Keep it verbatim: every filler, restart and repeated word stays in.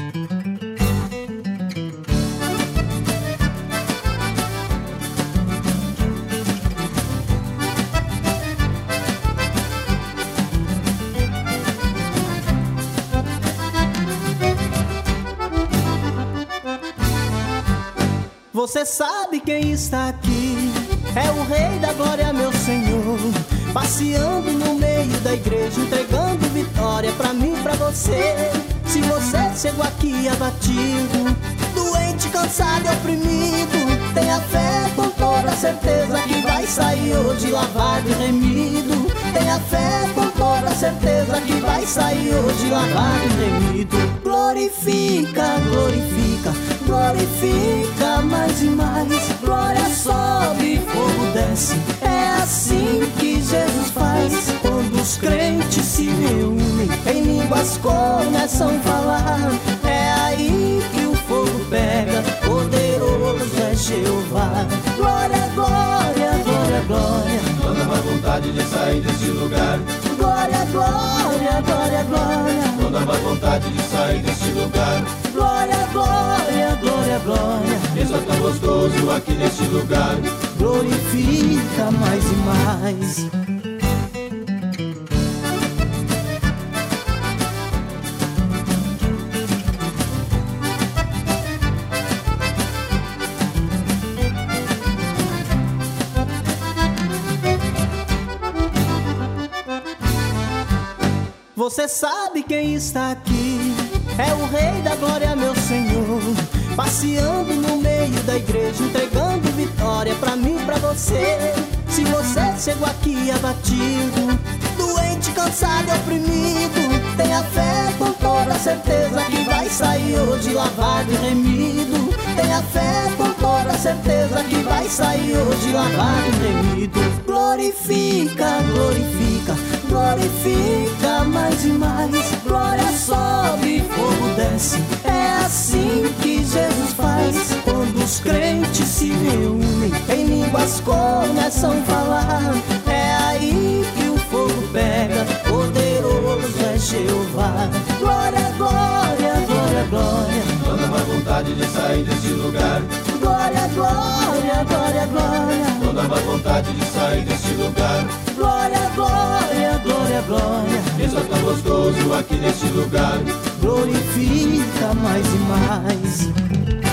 Você sabe quem está aqui? É o Rei da Glória, meu Senhor, passeando no meio da igreja, entregando vitória pra mim e pra você. Se você chegou aqui abatido, doente, cansado e oprimido, tenha fé com toda certeza que vai sair hoje lavado e remido. Tenha fé com toda certeza que vai sair hoje lavado e remido. Glorifica, glorifica, glorifica mais e mais. Glória sobe, fogo desce, é assim que Jesus faz. Quando os crentes se reúnem, em línguas começam a falar, é aí que o fogo pega, poderoso é Jeová. Glória, glória, glória, glória. Quando há vontade de sair deste lugar, glória, glória, glória, glória. Quando há vontade de sair deste lugar, glória, glória, glória, glória. Isso é tão gostoso aqui neste lugar. Glorifica mais e mais. Você sabe quem está aqui? É o Rei da Glória, meu Senhor, passeando no meio da igreja, entregando vitória pra mim e pra você. Se você chegou aqui abatido, doente, cansado e oprimido, tenha fé com toda certeza que vai sair hoje lavado e remido. Tenha fé com toda certeza que vai sair hoje lavado e remido. Glorifica, glorifica, glorifica mais e mais. Glória sobe, fogo desce, é assim que Jesus faz. Quando os crentes se reúnem, em línguas começam a falar, é aí que o fogo pega, poderoso é Jeová. Glória, glória, glória, glória. Quando há vontade de sair deste lugar, glória, glória, glória, glória. Quando há vontade de sair deste lugar, glória, glória, glória, glória. Isso é tão gostoso aqui neste lugar. Glorifica mais e mais.